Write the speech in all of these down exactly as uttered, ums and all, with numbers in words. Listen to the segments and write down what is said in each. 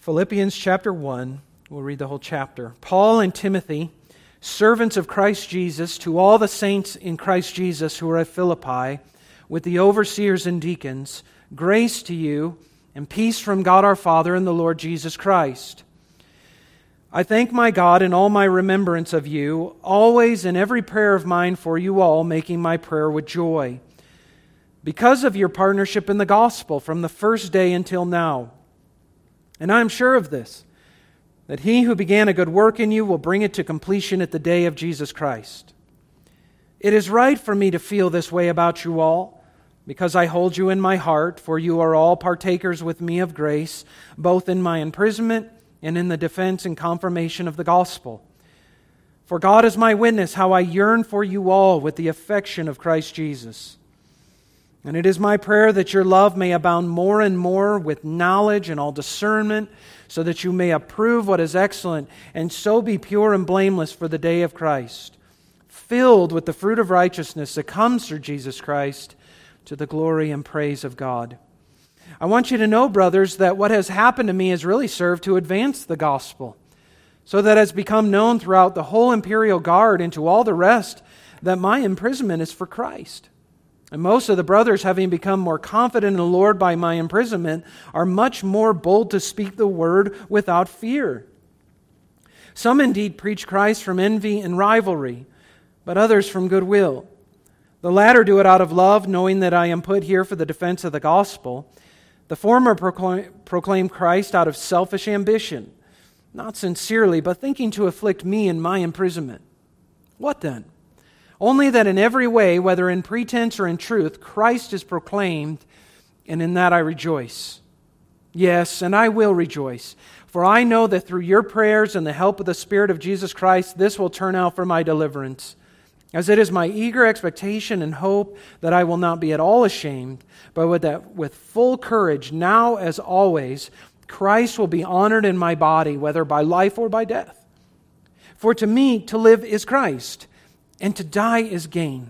Philippians chapter one, we'll read the whole chapter. Paul and Timothy, servants of Christ Jesus, to all the saints in Christ Jesus who are at Philippi, with the overseers and deacons, grace to you and peace from God our Father and the Lord Jesus Christ. I thank my God in all my remembrance of you, always in every prayer of mine for you all, making my prayer with joy, because of your partnership in the gospel from the first day until now. And I am sure of this, that He who began a good work in you will bring it to completion at the day of Jesus Christ. It is right for me to feel this way about you all, because I hold you in my heart, for you are all partakers with me of grace, both in my imprisonment and in the defense and confirmation of the gospel. For God is my witness how I yearn for you all with the affection of Christ Jesus. And it is my prayer that your love may abound more and more with knowledge and all discernment, so that you may approve what is excellent, and so be pure and blameless for the day of Christ, filled with the fruit of righteousness that comes through Jesus Christ, to the glory and praise of God. I want you to know, brothers, that what has happened to me has really served to advance the gospel, so that it has become known throughout the whole imperial guard and to all the rest that my imprisonment is for Christ. And most of the brothers, having become more confident in the Lord by my imprisonment, are much more bold to speak the word without fear. Some indeed preach Christ from envy and rivalry, but others from goodwill. The latter do it out of love, knowing that I am put here for the defense of the gospel. The former proclaim, proclaim Christ out of selfish ambition, not sincerely, but thinking to afflict me in my imprisonment. What then? Only that in every way, whether in pretense or in truth, Christ is proclaimed, and in that I rejoice. Yes, and I will rejoice, for I know that through your prayers and the help of the Spirit of Jesus Christ, this will turn out for my deliverance. As it is my eager expectation and hope that I will not be at all ashamed, but with that, with full courage, now as always, Christ will be honored in my body, whether by life or by death. For to me, to live is Christ, and to die is gain.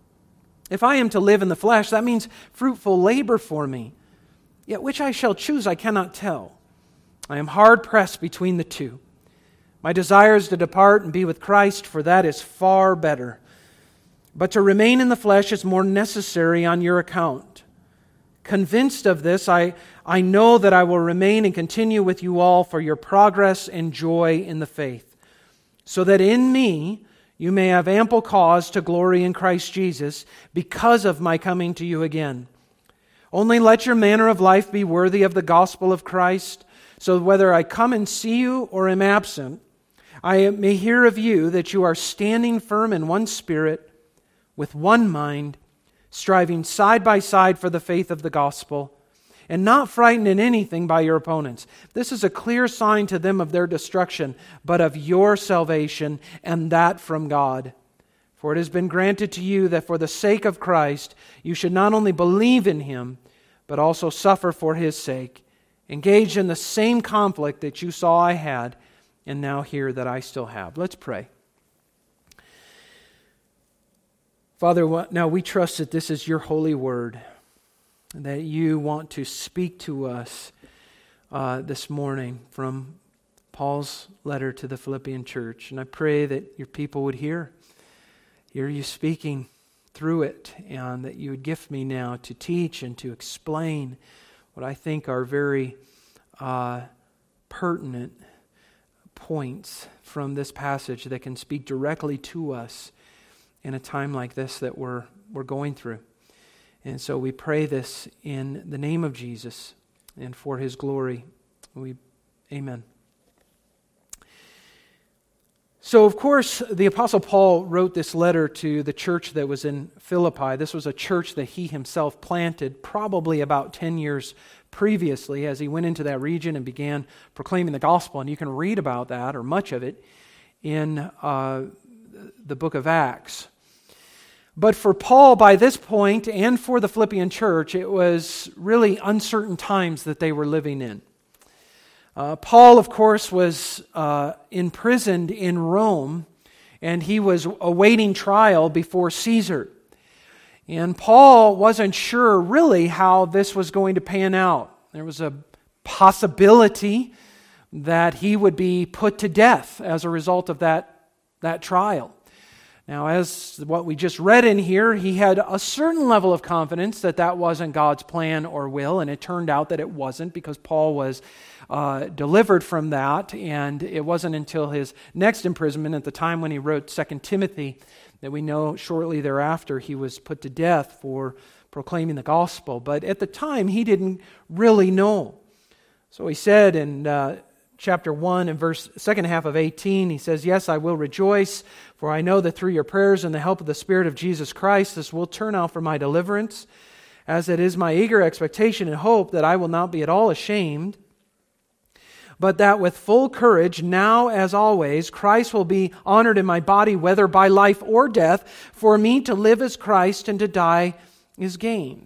If I am to live in the flesh, that means fruitful labor for me. Yet which I shall choose, I cannot tell. I am hard pressed between the two. My desire is to depart and be with Christ, for that is far better. But to remain in the flesh is more necessary on your account. Convinced of this, I, I know that I will remain and continue with you all for your progress and joy in the faith, so that in me you may have ample cause to glory in Christ Jesus because of my coming to you again. Only let your manner of life be worthy of the gospel of Christ, so whether I come and see you or am absent, I may hear of you that you are standing firm in one spirit, with one mind, striving side by side for the faith of the gospel, and not frightened in anything by your opponents. This is a clear sign to them of their destruction, but of your salvation, and that from God. For it has been granted to you that for the sake of Christ, you should not only believe in Him, but also suffer for His sake, engaged in the same conflict that you saw I had, and now hear that I still have. Let's pray. Father, now we trust that this is your holy word, and that you want to speak to us uh, this morning from Paul's letter to the Philippian church. And I pray that your people would hear, hear you speaking through it, and that you would gift me now to teach and to explain what I think are very uh, pertinent points from this passage that can speak directly to us in a time like this that we're we're going through. And so we pray this in the name of Jesus and for His glory. We, amen. So, of course, the Apostle Paul wrote this letter to the church that was in Philippi. This was a church that he himself planted probably about ten years previously as he went into that region and began proclaiming the gospel. And you can read about that, or much of it, in uh, the book of Acts. But for Paul, by this point, and for the Philippian church, it was really uncertain times that they were living in. Uh, Paul, of course, was uh, imprisoned in Rome, and he was awaiting trial before Caesar. And Paul wasn't sure really how this was going to pan out. There was a possibility that he would be put to death as a result of that, that trial. Now, as what we just read in here, he had a certain level of confidence that that wasn't God's plan or will, and it turned out that it wasn't, because Paul was uh, delivered from that, and it wasn't until his next imprisonment, at the time when he wrote Second Timothy, that we know shortly thereafter he was put to death for proclaiming the gospel. But at the time, he didn't really know. So he said in uh, chapter one and verse second half of eighteen, he says, "Yes, I will rejoice, for I know that through your prayers and the help of the Spirit of Jesus Christ, this will turn out for my deliverance, as it is my eager expectation and hope that I will not be at all ashamed, but that with full courage, now as always, Christ will be honored in my body, whether by life or death. For me to live is Christ, and to die is gain."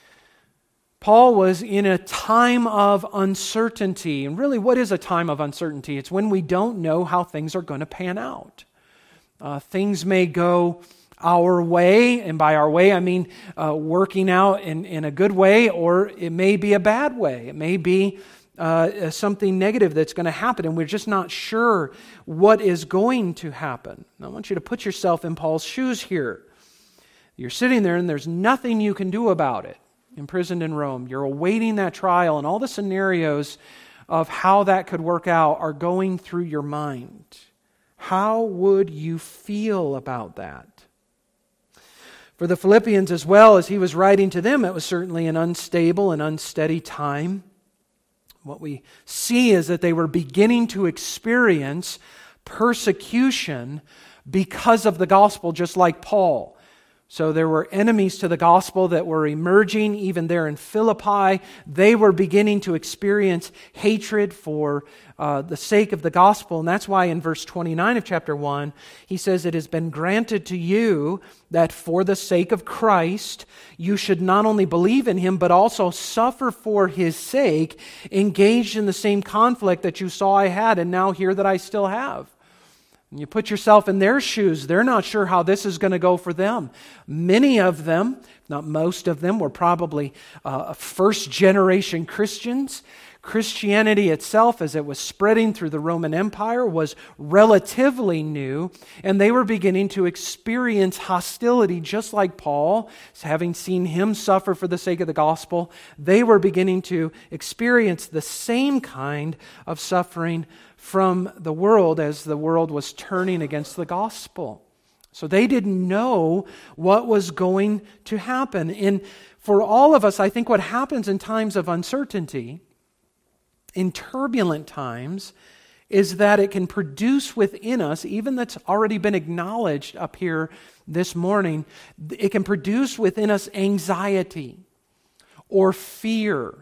Paul was in a time of uncertainty. And really, what is a time of uncertainty? It's when we don't know how things are going to pan out. Uh, things may go our way, and by our way, I mean uh, working out in, in a good way, or it may be a bad way. It may be uh, something negative that's going to happen, and we're just not sure what is going to happen. I want you to put yourself in Paul's shoes here. You're sitting there, and there's nothing you can do about it. Imprisoned in Rome. You're awaiting that trial, and all the scenarios of how that could work out are going through your mind. How would you feel about that? For the Philippians as well, as he was writing to them, it was certainly an unstable and unsteady time. What we see is that they were beginning to experience persecution because of the gospel, just like Paul. So there were enemies to the gospel that were emerging even there in Philippi. They were beginning to experience hatred for uh, the sake of the gospel. And that's why in verse twenty-nine of chapter one, he says, "It has been granted to you that for the sake of Christ, you should not only believe in Him, but also suffer for His sake, engaged in the same conflict that you saw I had and now hear that I still have." You put yourself in their shoes, they're not sure how this is going to go for them. Many of them, not most of them, were probably uh, first-generation Christians. Christianity itself, as it was spreading through the Roman Empire, was relatively new, and they were beginning to experience hostility, just like Paul, having seen him suffer for the sake of the gospel. They were beginning to experience the same kind of suffering from the world as the world was turning against the gospel. So they didn't know what was going to happen. And for all of us, I think what happens in times of uncertainty, in turbulent times, is that it can produce within us, even that's already been acknowledged up here this morning, it can produce within us anxiety or fear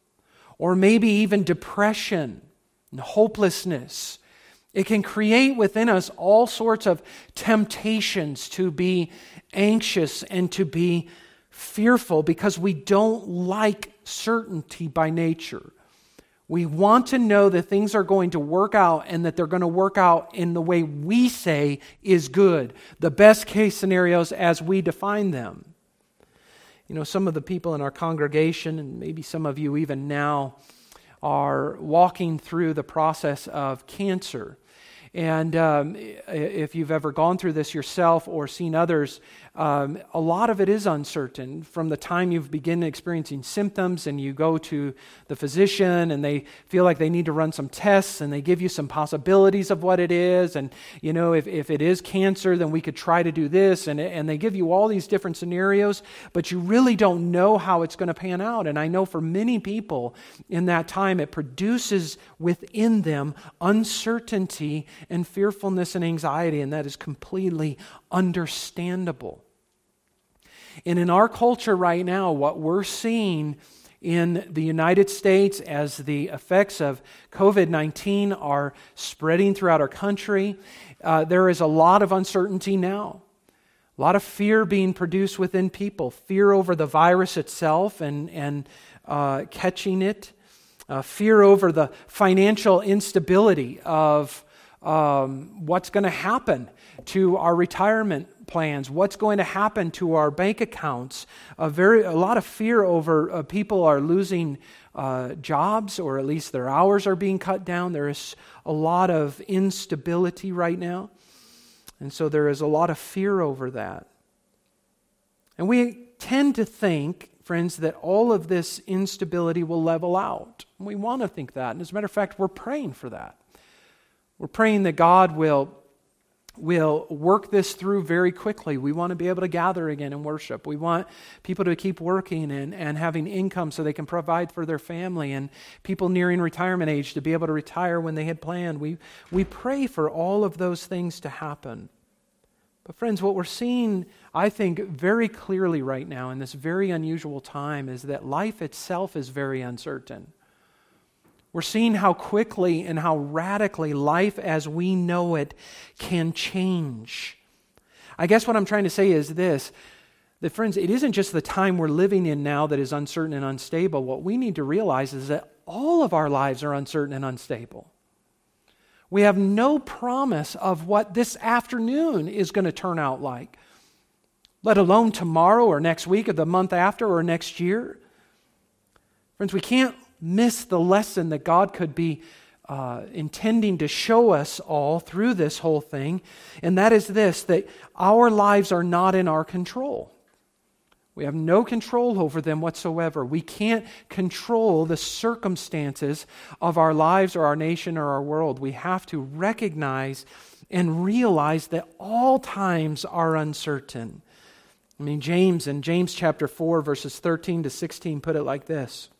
or maybe even depression and hopelessness. It can create within us all sorts of temptations to be anxious and to be fearful because we don't like certainty by nature. We want to know that things are going to work out and that they're going to work out in the way we say is good, the best case scenarios as we define them. You know, some of the people in our congregation, and maybe some of you even now, are walking through the process of cancer. And um, if you've ever gone through this yourself or seen others, um, a lot of it is uncertain. From the time you've begun experiencing symptoms and you go to the physician and they feel like they need to run some tests and they give you some possibilities of what it is. And, you know, if, if it is cancer, then we could try to do this. And, and they give you all these different scenarios, but you really don't know how it's going to pan out. And I know for many people in that time, it produces within them uncertainty and fearfulness and anxiety, and that is completely understandable. And in our culture right now, what we're seeing in the United States as the effects of covid nineteen are spreading throughout our country, uh, there is a lot of uncertainty now. A lot of fear being produced within people. Fear over the virus itself and, and uh, catching it. Uh, fear over the financial instability of Um, what's going to happen to our retirement plans? What's going to happen to our bank accounts? A very, a lot of fear over uh, people are losing uh, jobs, or at least their hours are being cut down. There is a lot of instability right now. And so there is a lot of fear over that. And we tend to think, friends, that all of this instability will level out. We want to think that. And as a matter of fact, we're praying for that. We're praying that God will, will work this through very quickly. We want to be able to gather again and worship. We want people to keep working and, and having income so they can provide for their family, and people nearing retirement age to be able to retire when they had planned. We, we pray for all of those things to happen. But friends, what we're seeing, I think, very clearly right now in this very unusual time is that life itself is very uncertain. We're seeing how quickly and how radically life as we know it can change. I guess what I'm trying to say is this, that friends, it isn't just the time we're living in now that is uncertain and unstable. What we need to realize is that all of our lives are uncertain and unstable. We have no promise of what this afternoon is going to turn out like, let alone tomorrow or next week or the month after or next year. Friends, we can't miss the lesson that God could be uh, intending to show us all through this whole thing, and that is this, that our lives are not in our control. We have no control over them whatsoever. We can't control the circumstances of our lives or our nation or our world. We have to recognize and realize that all times are uncertain. I mean, James in James chapter four, verses thirteen to sixteen put it like this.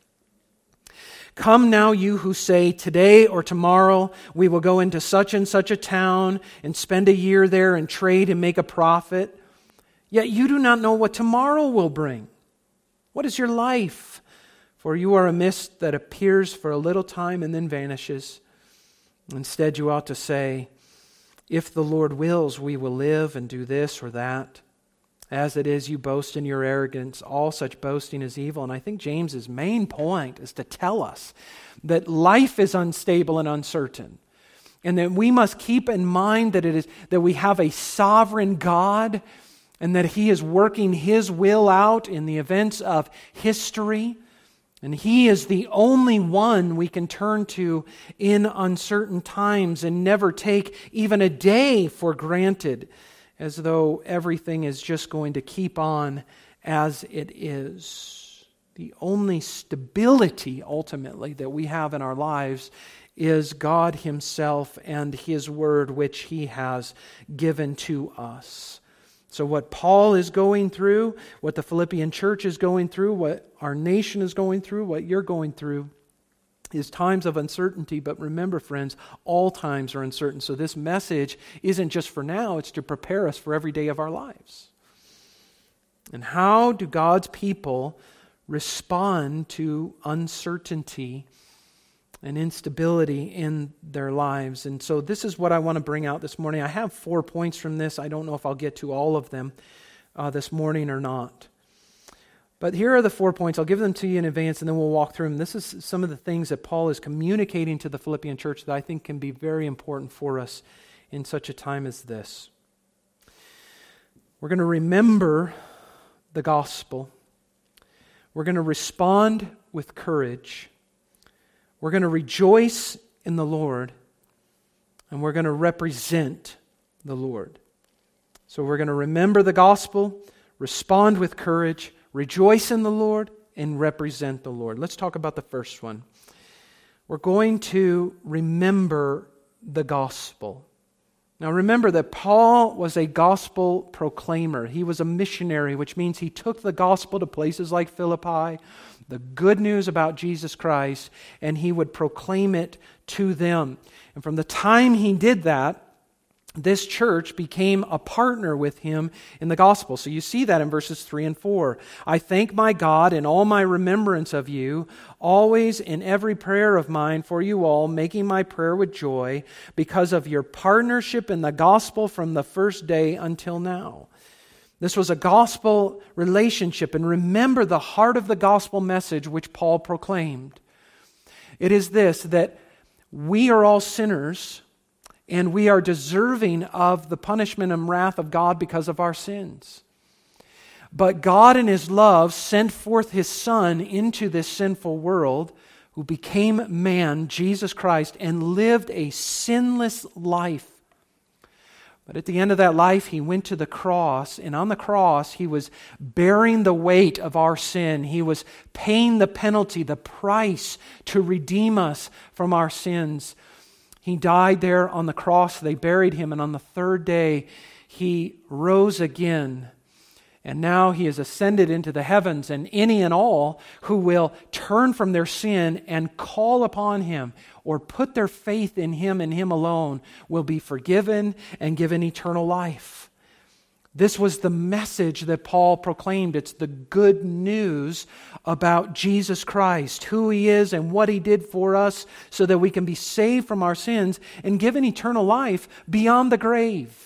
Come now, you who say, today or tomorrow we will go into such and such a town and spend a year there and trade and make a profit. Yet you do not know what tomorrow will bring. What is your life? For you are a mist that appears for a little time and then vanishes. Instead, you ought to say, if the Lord wills, we will live and do this or that. As it is, you boast in your arrogance. All such boasting is evil. And I think James's main point is to tell us that life is unstable and uncertain. And that we must keep in mind that it is that we have a sovereign God, and that He is working His will out in the events of history. And He is the only one we can turn to in uncertain times and never take even a day for granted, as though everything is just going to keep on as it is. The only stability, ultimately, that we have in our lives is God Himself and His Word, which He has given to us. So what Paul is going through, what the Philippian church is going through, what our nation is going through, what you're going through, is times of uncertainty. But remember, friends, all times are uncertain. So this message isn't just for now, it's to prepare us for every day of our lives. And how do God's people respond to uncertainty and instability in their lives? And so this is what I want to bring out this morning. I have four points from this. I don't know if I'll get to all of them uh, this morning or not. But here are the four points. I'll give them to you in advance, and then we'll walk through them. This is some of the things that Paul is communicating to the Philippian church that I think can be very important for us in such a time as this. We're going to remember the gospel. We're going to respond with courage. We're going to rejoice in the Lord, and we're going to represent the Lord. So we're going to remember the gospel, respond with courage, rejoice in the Lord, and represent the Lord. Let's talk about the first one. We're going to remember the gospel. Now remember that Paul was a gospel proclaimer. He was a missionary, which means he took the gospel to places like Philippi, the good news about Jesus Christ, and he would proclaim it to them. And from the time he did that, this church became a partner with him in the gospel. So you see that in verses three and four. I thank my God in all my remembrance of you, always in every prayer of mine for you all, making my prayer with joy because of your partnership in the gospel from the first day until now. This was a gospel relationship, and remember the heart of the gospel message which Paul proclaimed. It is this, that we are all sinners, and we are deserving of the punishment and wrath of God because of our sins. But God in His love sent forth His Son into this sinful world who became man, Jesus Christ, and lived a sinless life. But at the end of that life, he went to the cross, and on the cross, he was bearing the weight of our sin. He was paying the penalty, the price to redeem us from our sins. He died there on the cross. They buried him, and on the third day, he rose again. And now he has ascended into the heavens, and any and all who will turn from their sin and call upon him or put their faith in him and him alone will be forgiven and given eternal life. This was the message that Paul proclaimed. It's the good news about Jesus Christ, who he is and what he did for us so that we can be saved from our sins and given eternal life beyond the grave.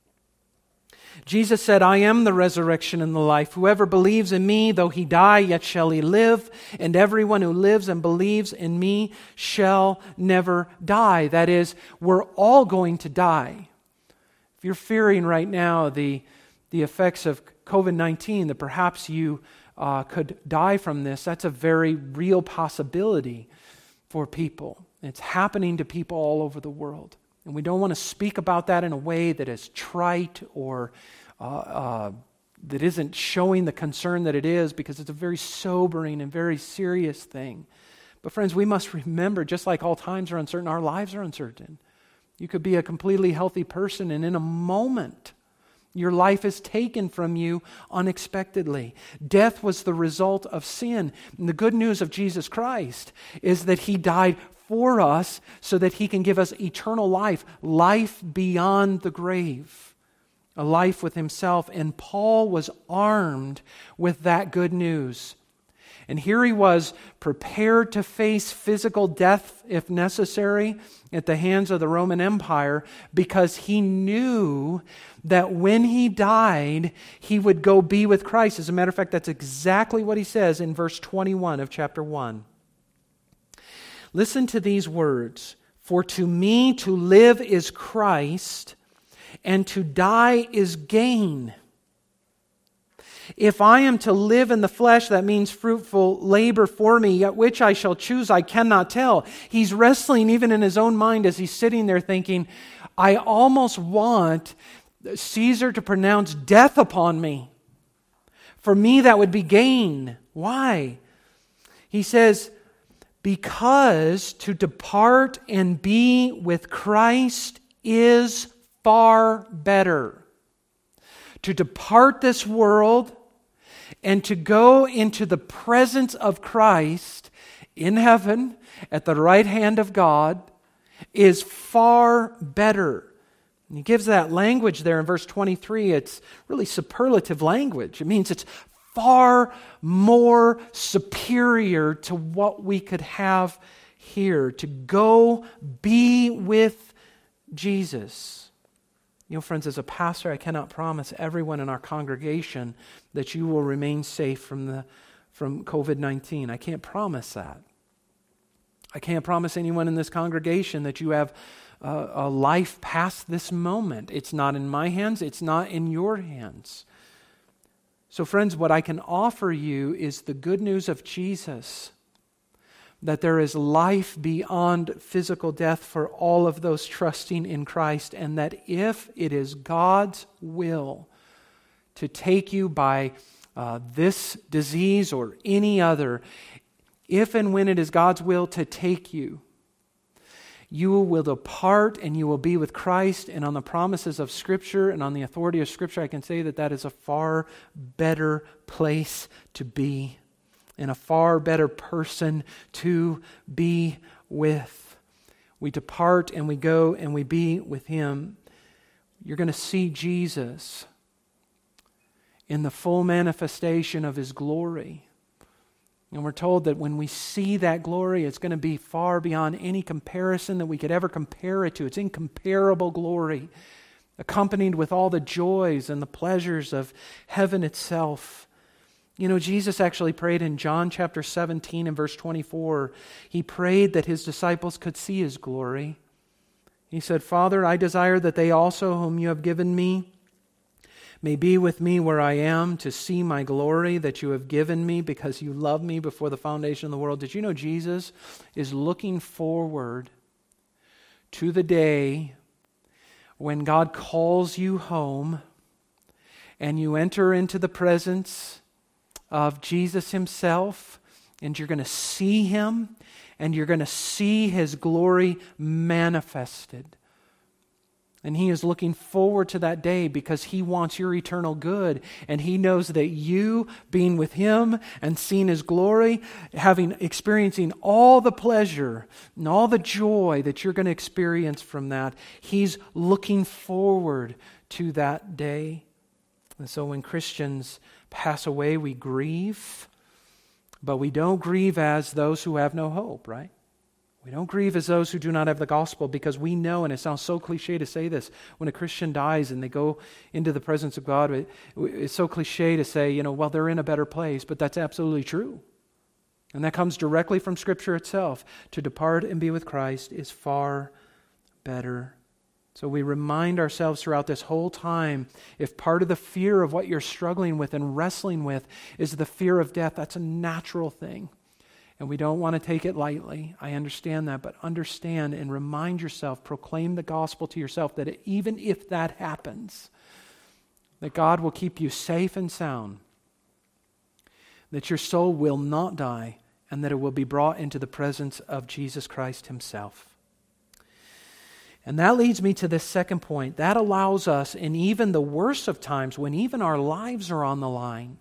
Jesus said, I am the resurrection and the life. Whoever believes in me, though he die, yet shall he live. And everyone who lives and believes in me shall never die. That is, we're all going to die. If you're fearing right now the, the effects of covid nineteen, that perhaps you uh, could die from this, that's a very real possibility for people. It's happening to people all over the world. And we don't want to speak about that in a way that is trite or uh, uh, that isn't showing the concern that it is, because it's a very sobering and very serious thing. But friends, we must remember, just like all times are uncertain, our lives are uncertain. You could be a completely healthy person, and in a moment, your life is taken from you unexpectedly. Death was the result of sin. And the good news of Jesus Christ is that he died for us so that he can give us eternal life, life beyond the grave, a life with himself. And Paul was armed with that good news. And here he was, prepared to face physical death if necessary at the hands of the Roman Empire, because he knew that when he died, he would go be with Christ. As a matter of fact, that's exactly what he says in verse twenty-one of chapter one. Listen to these words. For to me to live is Christ, and to die is gain. If I am to live in the flesh, that means fruitful labor for me, yet which I shall choose I cannot tell. He's wrestling even in his own mind as he's sitting there thinking, I almost want Caesar to pronounce death upon me. For me that would be gain. Why? He says, because to depart and be with Christ is far better. To depart this world and to go into the presence of Christ in heaven at the right hand of God is far better. And he gives that language there in verse twenty-three. It's really superlative language. It means it's far more superior to what we could have here. To go be with Jesus. You know, friends, as a pastor, I cannot promise everyone in our congregation that you will remain safe from the from covid nineteen. I can't promise that. I can't promise anyone in this congregation that you have a, a life past this moment. It's not in my hands. It's not in your hands. So, friends, what I can offer you is the good news of Jesus, that there is life beyond physical death for all of those trusting in Christ, and that if it is God's will to take you by uh, this disease or any other, if and when it is God's will to take you, you will depart and you will be with Christ. And on the promises of Scripture and on the authority of Scripture, I can say that that is a far better place to be, and a far better person to be with. We depart and we go and we be with Him. You're going to see Jesus in the full manifestation of His glory. And we're told that when we see that glory, it's going to be far beyond any comparison that we could ever compare it to. It's incomparable glory, accompanied with all the joys and the pleasures of heaven itself. You know, Jesus actually prayed in John chapter seventeen and verse twenty-four. He prayed that His disciples could see His glory. He said, Father, I desire that they also, whom you have given me, may be with me where I am to see my glory that you have given me because you loved me before the foundation of the world. Did you know Jesus is looking forward to the day when God calls you home and you enter into the presence of Jesus himself, and you're going to see him and you're going to see his glory manifested. And he is looking forward to that day because he wants your eternal good. And he knows that you, being with him and seeing his glory, having experiencing all the pleasure and all the joy that you're going to experience from that, he's looking forward to that day. And so when Christians pass away, we grieve, but we don't grieve as those who have no hope, right? We don't grieve as those who do not have the gospel because we know, and it sounds so cliche to say this, when a Christian dies and they go into the presence of God, it, it's so cliche to say, you know, well, they're in a better place, but that's absolutely true. And that comes directly from Scripture itself. To depart and be with Christ is far better. So we remind ourselves throughout this whole time, if part of the fear of what you're struggling with and wrestling with is the fear of death, that's a natural thing. And we don't want to take it lightly. I understand that, but understand and remind yourself, proclaim the gospel to yourself that even if that happens, that God will keep you safe and sound, that your soul will not die, and that it will be brought into the presence of Jesus Christ himself. And that leads me to this second point. That allows us, in even the worst of times, when even our lives are on the line,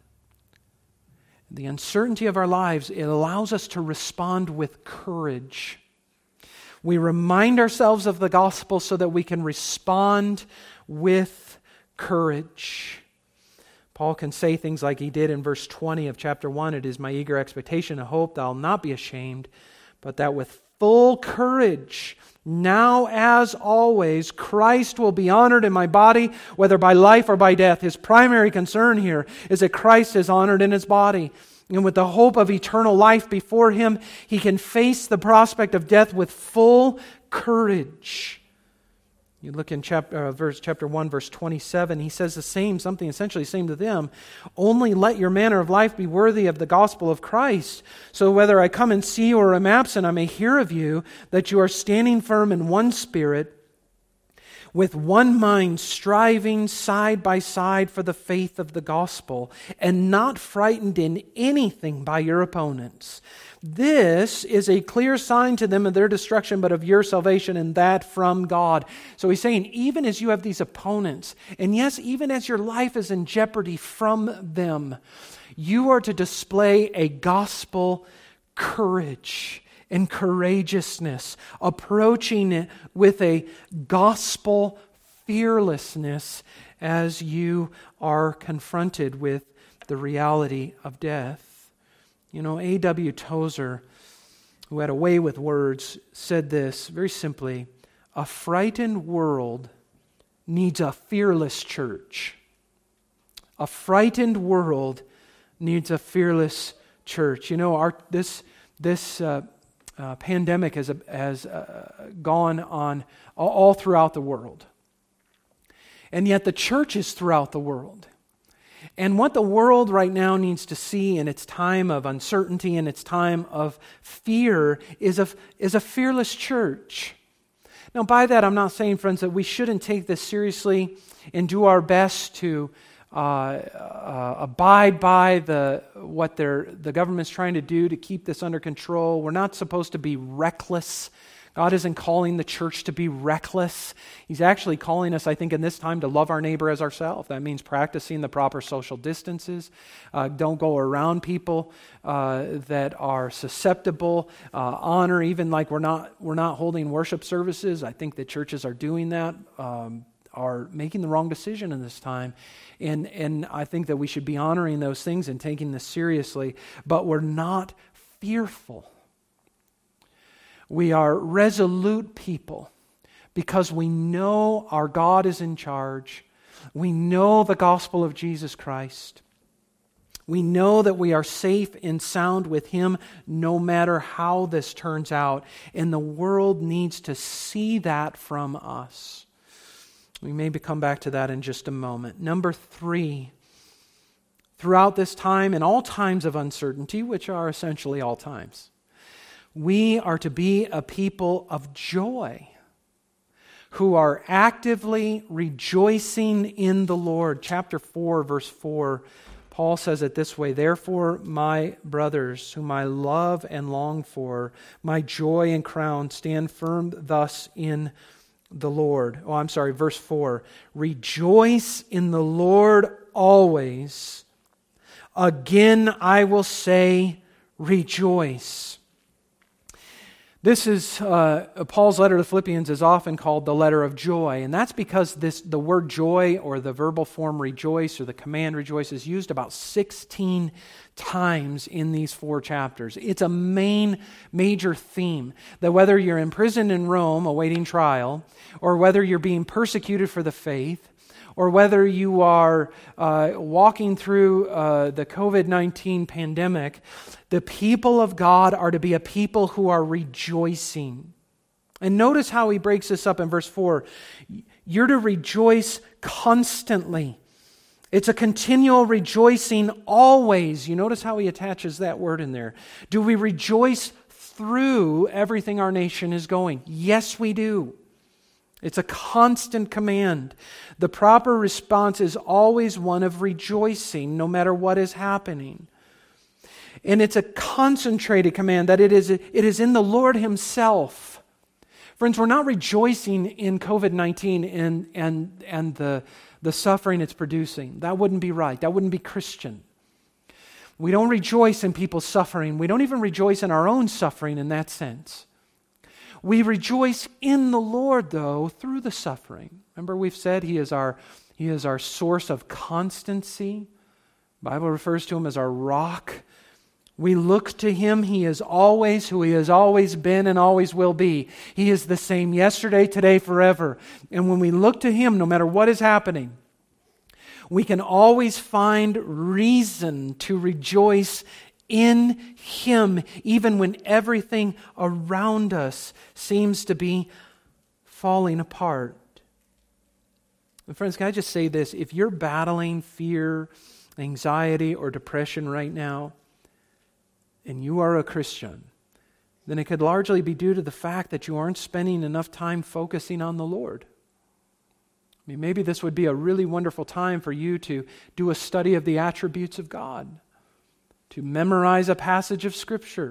the uncertainty of our lives, it allows us to respond with courage. We remind ourselves of the gospel so that we can respond with courage. Paul can say things like he did in verse twenty of chapter one, "It is my eager expectation and hope that I'll not be ashamed, but that with full courage, now as always, Christ will be honored in my body, whether by life or by death." His primary concern here is that Christ is honored in his body. And with the hope of eternal life before him, he can face the prospect of death with full courage. You look in chapter, uh, verse, chapter one, verse twenty-seven, he says the same, something essentially the same to them. "Only let your manner of life be worthy of the gospel of Christ, so whether I come and see you or am absent, I may hear of you, that you are standing firm in one spirit, with one mind, striving side by side for the faith of the gospel, and not frightened in anything by your opponents. This is a clear sign to them of their destruction, but of your salvation, and that from God." So he's saying, even as you have these opponents, and yes, even as your life is in jeopardy from them, you are to display a gospel courage and courageousness, approaching it with a gospel fearlessness as you are confronted with the reality of death. You know, A W Tozer, who had a way with words, said this very simply: "A frightened world needs a fearless church." A frightened world needs a fearless church. You know, our this this uh, uh, pandemic has has uh, gone on all, all throughout the world, and yet the church is throughout the world. And what the world right now needs to see in its time of uncertainty and its time of fear is a, is a fearless church. Now, by that, I'm not saying, friends, that we shouldn't take this seriously and do our best to uh, uh, abide by the what they're, the government's trying to do to keep this under control. We're not supposed to be reckless. God isn't calling the church to be reckless. He's actually calling us, I think, in this time to love our neighbor as ourselves. That means practicing the proper social distances. Uh, don't go around people uh, that are susceptible. Uh, honor, even like we're not we're not holding worship services. I think that churches are doing that, um, are making the wrong decision in this time. And, and I think that we should be honoring those things and taking this seriously. But we're not fearful. We are resolute people because we know our God is in charge. We know the gospel of Jesus Christ. We know that we are safe and sound with Him no matter how this turns out. And the world needs to see that from us. We may come back to that in just a moment. Number three, throughout this time and all times of uncertainty, which are essentially all times, we are to be a people of joy who are actively rejoicing in the Lord. Chapter four, verse four, Paul says it this way, "Therefore, my brothers, whom I love and long for, my joy and crown, stand firm thus in the Lord." Oh, I'm sorry, verse four. "Rejoice in the Lord always. Again, I will say, rejoice." This is, uh, Paul's letter to the Philippians is often called the letter of joy, and that's because this the word joy, or the verbal form rejoice, or the command rejoice, is used about sixteen times in these four chapters. It's a main, major theme, that whether you're imprisoned in Rome awaiting trial, or whether you're being persecuted for the faith, or whether you are uh, walking through uh, the covid nineteen pandemic, the people of God are to be a people who are rejoicing. And notice how he breaks this up in verse four. You're to rejoice constantly. It's a continual rejoicing always. You notice how he attaches that word in there. Do we rejoice through everything our nation is going? Yes, we do. It's a constant command. The proper response is always one of rejoicing, no matter what is happening. And it's a concentrated command, that it is, it is in the Lord Himself. Friends, we're not rejoicing in covid nineteen and, and, and the, the suffering it's producing. That wouldn't be right. That wouldn't be Christian. We don't rejoice in people's suffering. We don't even rejoice in our own suffering in that sense. We rejoice in the Lord, though, through the suffering. Remember, we've said He is our, He is our source of constancy. The Bible refers to Him as our rock. We look to Him. He is always who He has always been and always will be. He is the same yesterday, today, forever. And when we look to Him, no matter what is happening, we can always find reason to rejoice in Him, even when everything around us seems to be falling apart. And friends, can I just say this? If you're battling fear, anxiety, or depression right now, and you are a Christian, then it could largely be due to the fact that you aren't spending enough time focusing on the Lord. I mean, maybe this would be a really wonderful time for you to do a study of the attributes of God, to memorize a passage of Scripture,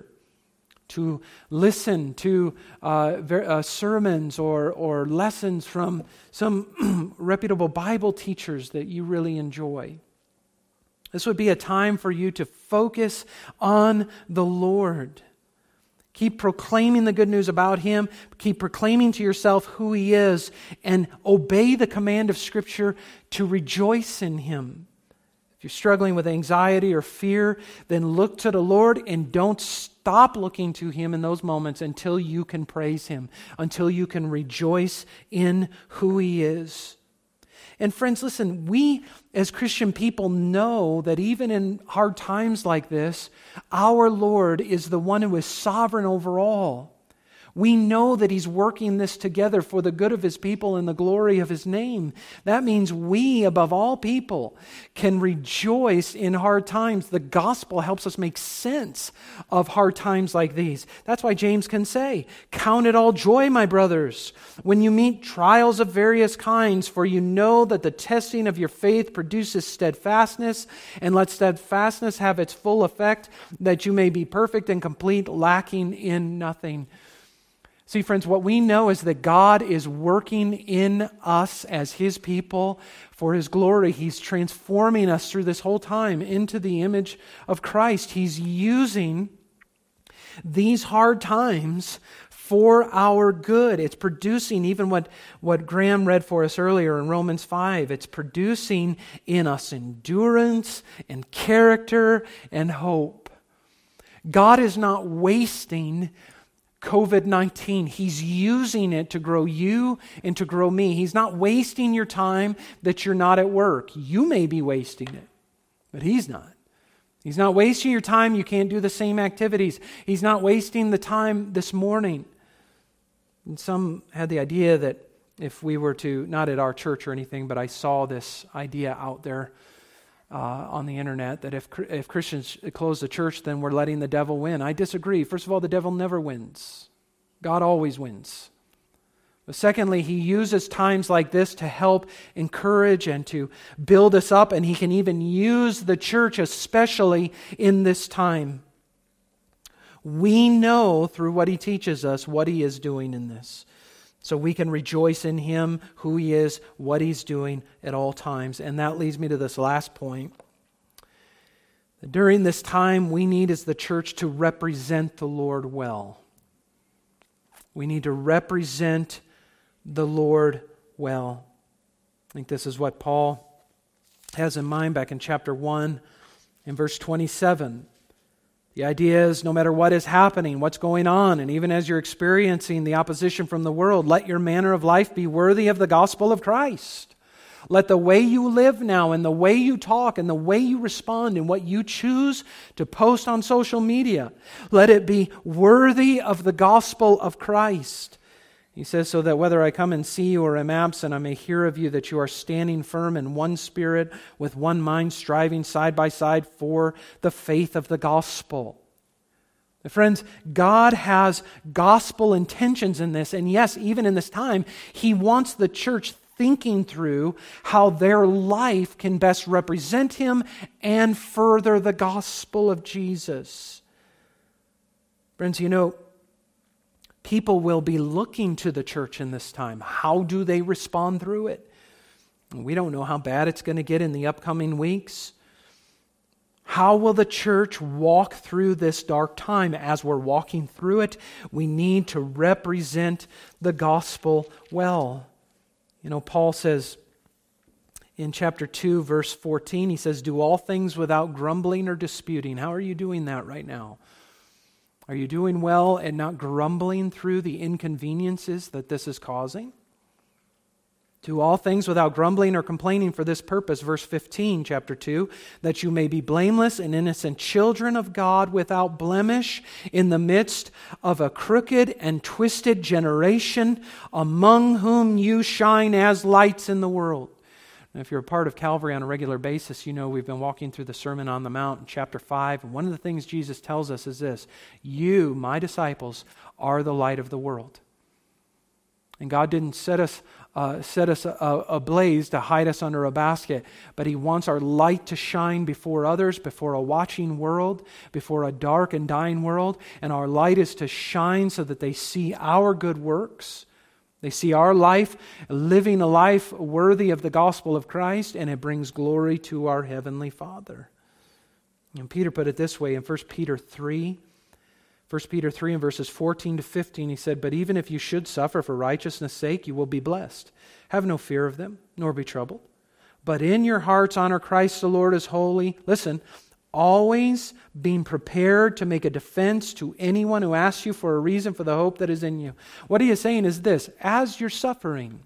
to listen to uh, ver- uh, sermons or, or lessons from some reputable Bible teachers that you really enjoy. This would be a time for you to focus on the Lord. Keep proclaiming the good news about Him. Keep proclaiming to yourself who He is, and obey the command of Scripture to rejoice in Him. If you're struggling with anxiety or fear, then look to the Lord and don't stop looking to Him in those moments until you can praise Him, until you can rejoice in who He is. And friends, listen, we as Christian people know that even in hard times like this, our Lord is the one who is sovereign over all. We know that He's working this together for the good of His people and the glory of His name. That means we, above all people, can rejoice in hard times. The gospel helps us make sense of hard times like these. That's why James can say, "Count it all joy, my brothers, when you meet trials of various kinds, for you know that the testing of your faith produces steadfastness, and let steadfastness have its full effect, that you may be perfect and complete, lacking in nothing." See, friends, what we know is that God is working in us as His people for His glory. He's transforming us through this whole time into the image of Christ. He's using these hard times for our good. It's producing even what, what Graham read for us earlier in Romans five. It's producing in us endurance and character and hope. God is not wasting covid nineteen. He's using it to grow you and to grow me. He's not wasting your time that you're not at work. You may be wasting it, but He's not. He's not wasting your time. You can't do the same activities. He's not wasting the time this morning. And some had the idea that if we were to, not at our church or anything, but I saw this idea out there uh, on the internet that if if Christians close the church, then we're letting the devil win. I disagree. First of all, the devil never wins. God always wins. But secondly, he uses times like this to help encourage and to build us up, and he can even use the church, especially in this time. We know through what he teaches us what he is doing in this. So we can rejoice in him, who he is, what he's doing at all times. And that leads me to this last point. During this time, we need as the church to represent the Lord well. We need to represent the Lord well. I think this is what Paul has in mind back in chapter one, in verse twenty-seven. The idea is no matter what is happening, what's going on, and even as you're experiencing the opposition from the world, let your manner of life be worthy of the gospel of Christ. Let the way you live now and the way you talk and the way you respond and what you choose to post on social media, let it be worthy of the gospel of Christ. He says, so that whether I come and see you or am absent, I may hear of you that you are standing firm in one spirit, with one mind, striving side by side for the faith of the gospel. Friends, God has gospel intentions in this, and yes, even in this time, He wants the church thinking through how their life can best represent Him and further the gospel of Jesus. Friends, you know, people will be looking to the church in this time. How do they respond through it? We don't know how bad it's going to get in the upcoming weeks. How will the church walk through this dark time? As we're walking through it, we need to represent the gospel well. You know, Paul says in chapter two, verse fourteen, he says, do all things without grumbling or disputing. How are you doing that right now? Are you doing well and not grumbling through the inconveniences that this is causing? Do all things without grumbling or complaining for this purpose, verse fifteen, chapter two, that you may be blameless and innocent children of God without blemish in the midst of a crooked and twisted generation, among whom you shine as lights in the world. If you're a part of Calvary on a regular basis, you know we've been walking through the Sermon on the Mount in chapter five. And one of the things Jesus tells us is this: you, my disciples, are the light of the world. And God didn't set us uh, set us ablaze to hide us under a basket, but He wants our light to shine before others, before a watching world, before a dark and dying world. And our light is to shine so that they see our good works. They see our life, living a life worthy of the gospel of Christ, and it brings glory to our Heavenly Father. And Peter put it this way in First Peter three. First Peter three and verses fourteen to fifteen, he said, but even if you should suffer for righteousness' sake, you will be blessed. Have no fear of them, nor be troubled. But in your hearts honor Christ the Lord as holy. Listen, always being prepared to make a defense to anyone who asks you for a reason for the hope that is in you. What he is saying is this: as you're suffering,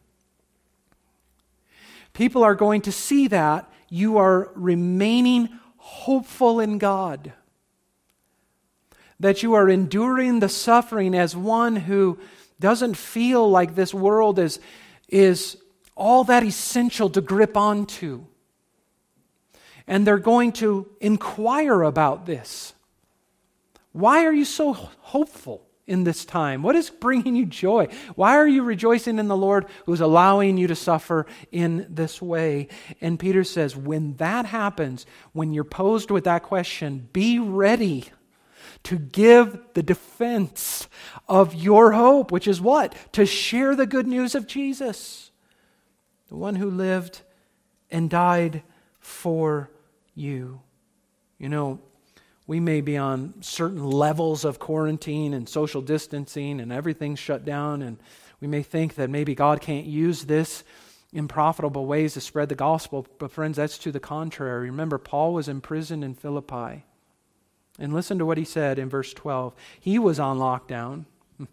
people are going to see that you are remaining hopeful in God. That you are enduring the suffering as one who doesn't feel like this world is, is all that essential to grip onto. And they're going to inquire about this. Why are you so hopeful in this time? What is bringing you joy? Why are you rejoicing in the Lord who's allowing you to suffer in this way? And Peter says, when that happens, when you're posed with that question, be ready to give the defense of your hope, which is what? To share the good news of Jesus, the one who lived and died for you. You know, we may be on certain levels of quarantine and social distancing and everything's shut down, and we may think that maybe God can't use this in profitable ways to spread the gospel. But friends, that's to the contrary. Remember, Paul was imprisoned in Philippi. And listen to what he said in verse twelve. He was on lockdown.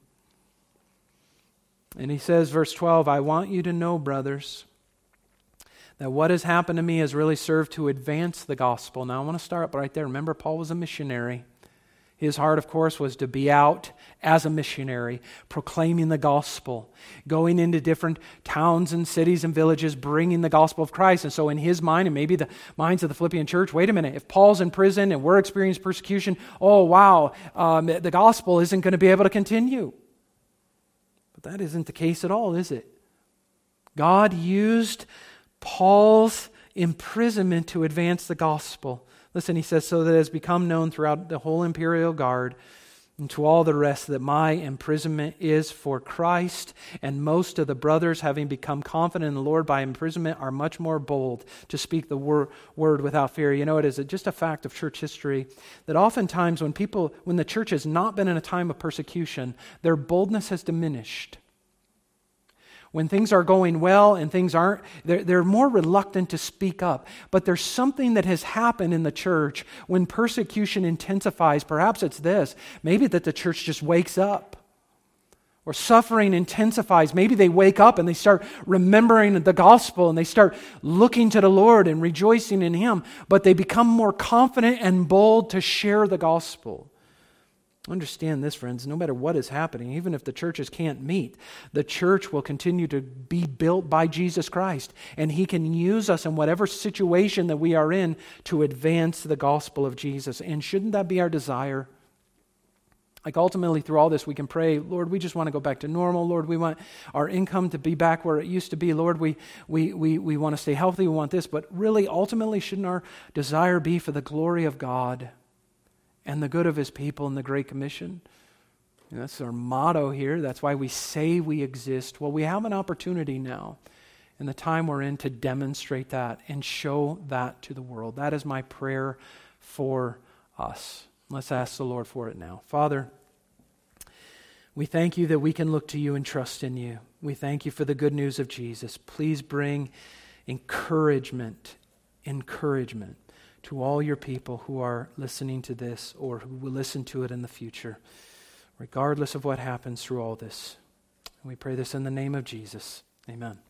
And he says, verse twelve, I want you to know, brothers, that what has happened to me has really served to advance the gospel. Now I want to start right there. Remember, Paul was a missionary. His heart, of course, was to be out as a missionary, proclaiming the gospel, going into different towns and cities and villages, bringing the gospel of Christ. And so in his mind, and maybe the minds of the Philippian church, wait a minute, if Paul's in prison and we're experiencing persecution, oh wow, um, the gospel isn't going to be able to continue. But that isn't the case at all, is it? God used Paul's imprisonment to advance the gospel. Listen, he says, so that it has become known throughout the whole imperial guard and to all the rest that my imprisonment is for Christ, and most of the brothers, having become confident in the Lord by imprisonment, are much more bold to speak the wor- word without fear. You know, it is just a fact of church history that oftentimes when people, when the church has not been in a time of persecution, their boldness has diminished. When things are going well and things aren't, they're, they're more reluctant to speak up. But there's something that has happened in the church when persecution intensifies. Perhaps it's this. Maybe that the church just wakes up. Or suffering intensifies. Maybe they wake up and they start remembering the gospel and they start looking to the Lord and rejoicing in Him. But they become more confident and bold to share the gospel. Understand this, friends, no matter what is happening, even if the churches can't meet, the church will continue to be built by Jesus Christ, and He can use us in whatever situation that we are in to advance the gospel of Jesus. And shouldn't that be our desire? Like ultimately through all this we can pray, Lord, we just want to go back to normal. Lord, we want our income to be back where it used to be. Lord, we we we we want to stay healthy, we want this, but really ultimately shouldn't our desire be for the glory of God and the good of His people in the Great Commission? And that's our motto here. That's why we say we exist. Well, we have an opportunity now in the time we're in to demonstrate that and show that to the world. That is my prayer for us. Let's ask the Lord for it now. Father, we thank You that we can look to You and trust in You. We thank You for the good news of Jesus. Please bring encouragement, encouragement to all Your people who are listening to this or who will listen to it in the future, regardless of what happens through all this. And we pray this in the name of Jesus. Amen.